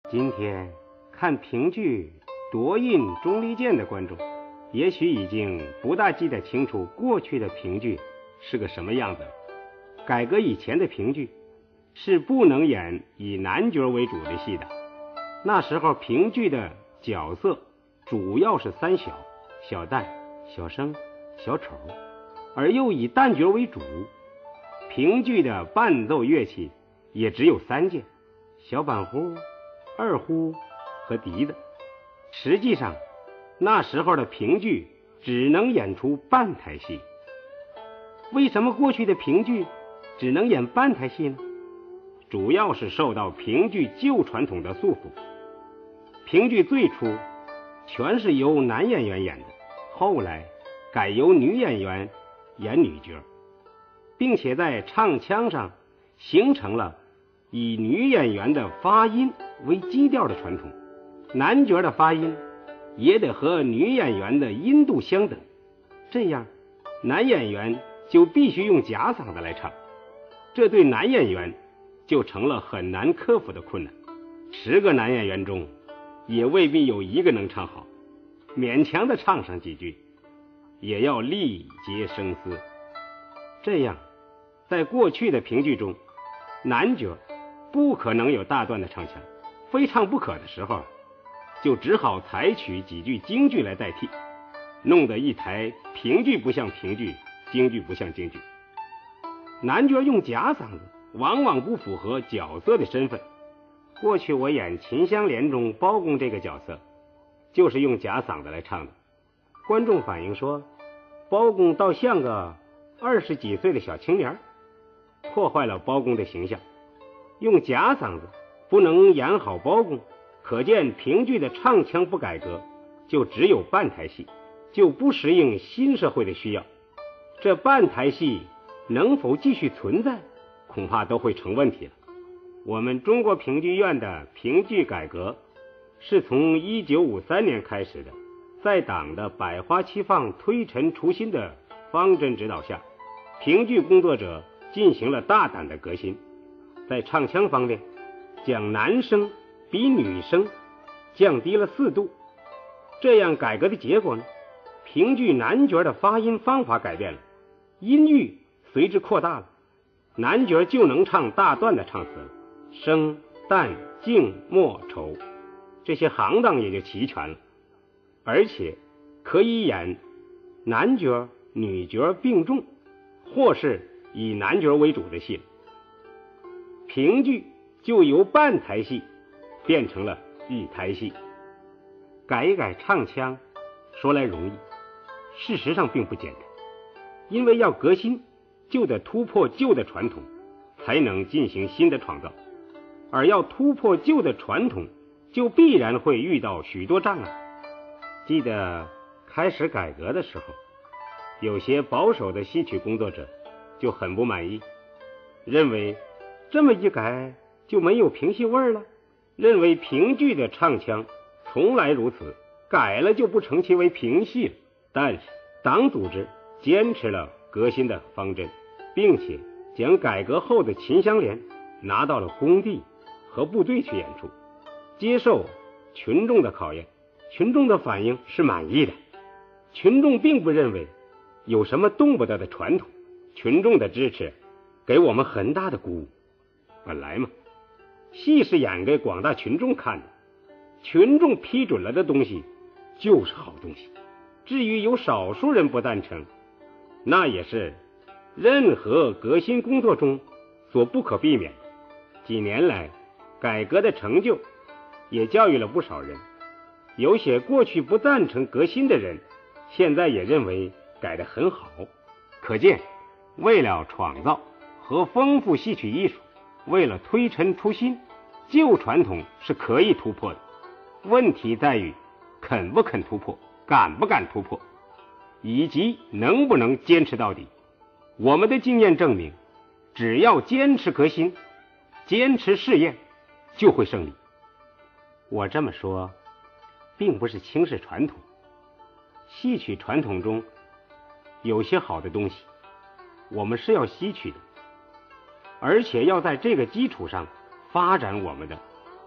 今天看评剧夺印钟离剑的观众，也许已经不大记得清楚过去的评剧是个什么样子了。改革以前的评剧是不能演以男角为主的戏的，那时候评剧的角色主要是三小：小旦、小生、小丑，而又以旦角为主。评剧的伴奏乐器也只有3件：小板胡、二胡和笛子。实际上那时候的评剧只能演出半台戏。为什么过去的评剧只能演半台戏呢？主要是受到评剧旧传统的束缚。评剧最初全是由男演员演的，后来改由女演员演女角，并且在唱腔上形成了以女演员的发音为基调的传统，男角的发音也得和女演员的音度相等，这样男演员就必须用假嗓子来唱，这对男演员就成了很难克服的困难。10个男演员中也未必有1个能唱好，勉强的唱上几句也要力竭声嘶。这样在过去的评剧中，男角不可能有大段的唱腔，非唱不可的时候就只好采取几句京剧来代替，弄得一台评剧不像评剧，京剧不像京剧。男角用假嗓子往往不符合角色的身份。过去我演《秦香莲》中包公这个角色就是用假嗓子来唱的，观众反映说包公倒像个20几岁的小青年，破坏了包公的形象。用假嗓子不能演好包公，可见评剧的唱腔不改革，就只有半台戏，就不适应新社会的需要。这半台戏能否继续存在，恐怕都会成问题了。我们中国评剧院的评剧改革是从1953年开始的，在党的百花齐放、推陈出新的方针指导下，评剧工作者进行了大胆的革新。在唱腔方面，将男声比女声降低了4度。这样改革的结果呢，评剧男角的发音方法改变了，音域随之扩大了，男角就能唱大段的唱词了，生、旦、净、末、丑这些行当也就齐全了，而且可以演男角女角并重，或是以男角为主的戏。评剧就由半台戏变成了1台戏。改一改唱腔说来容易，事实上并不简单，因为要革新就得突破旧的传统，才能进行新的创造，而要突破旧的传统，就必然会遇到许多障碍。记得开始改革的时候，有些保守的戏曲工作者就很不满意，认为这么一改就没有评戏味了，认为评剧的唱腔从来如此，改了就不成其为评戏了。但是党组织坚持了革新的方针，并且将改革后的《秦香莲》拿到了工地和部队去演出，接受群众的考验。群众的反应是满意的，群众并不认为有什么动不得的传统，群众的支持给我们很大的鼓舞。本来嘛，戏是演给广大群众看的，群众批准了的东西就是好东西。至于有少数人不赞成，那也是任何革新工作中所不可避免的。几年来，改革的成就也教育了不少人，有些过去不赞成革新的人，现在也认为改得很好。可见，为了创造和丰富戏曲艺术，为了推陈出新，旧传统是可以突破的。问题在于肯不肯突破，敢不敢突破，以及能不能坚持到底。我们的经验证明，只要坚持革新，坚持试验，就会胜利。我这么说并不是轻视传统，戏曲传统中有些好的东西我们是要吸取的，而且要在这个基础上发展我们的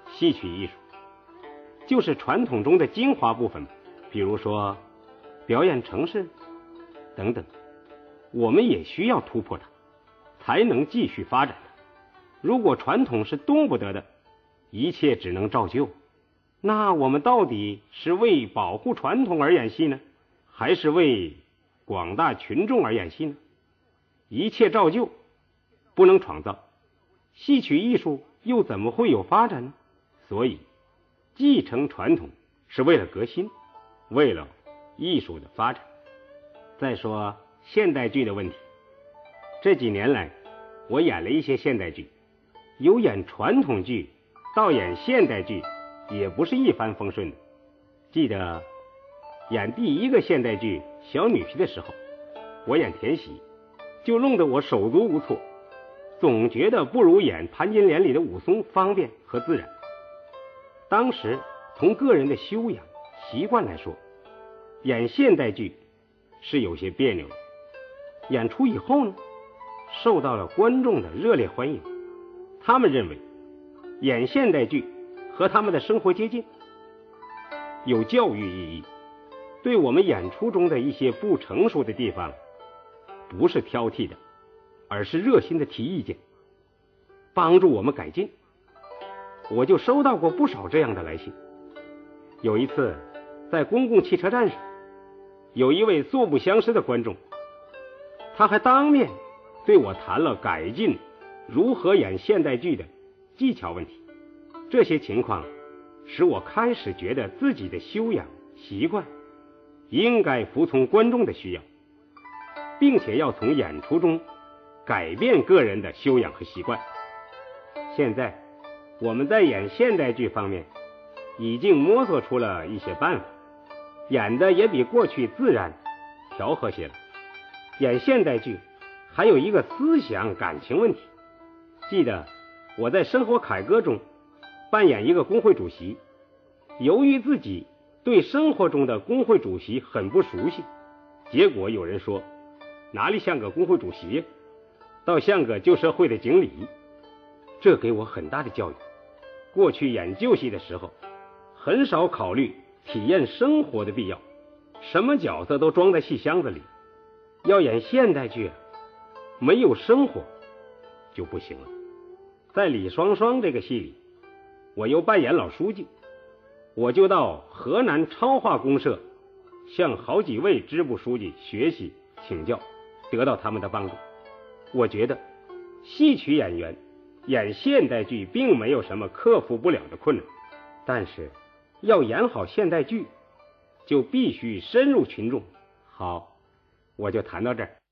戏曲艺术就是传统中的精华部分，比如说表演程式等等，我们也需要突破它，才能继续发展它。如果传统是动不得的，一切只能照旧，那我们到底是为保护传统而演戏呢，还是为广大群众而演戏呢？一切照旧，不能创造，戏曲艺术又怎么会有发展呢？所以继承传统是为了革新，为了艺术的发展。再说现代剧的问题，这几年来我演了一些现代剧，由演传统剧到演现代剧也不是一帆风顺的。记得演第一个现代剧小女婿的时候，我演田喜就弄得我手足无措，总觉得不如演潘金莲里的武松方便和自然。当时从个人的修养习惯来说，演现代剧是有些别扭的。演出以后呢，受到了观众的热烈欢迎，他们认为演现代剧和他们的生活接近，有教育意义，对我们演出中的一些不成熟的地方不是挑剔的，而是热心的提意见，帮助我们改进。我就收到过不少这样的来信。有一次在公共汽车站上，有一位素不相识的观众，他还当面对我谈了改进如何演现代剧的技巧问题。这些情况使我开始觉得自己的修养习惯应该服从观众的需要，并且要从演出中改变个人的修养和习惯。现在我们在演现代剧方面已经摸索出了一些办法，演的也比过去自然调和些了。演现代剧还有一个思想感情问题。记得我在生活凯歌中扮演一个工会主席，由于自己对生活中的工会主席很不熟悉，结果有人说哪里像个工会主席，倒像个旧社会的经理。这给我很大的教育。过去演旧戏的时候很少考虑体验生活的必要，什么角色都装在戏箱子里。要演现代剧没有生活就不行了。在李双双这个戏里，我又扮演老书记，我就到河南超化公社向好几位支部书记学习请教，得到他们的帮助。我觉得戏曲演员演现代剧并没有什么克服不了的困难，但是要演好现代剧就必须深入群众。好，我就谈到这儿。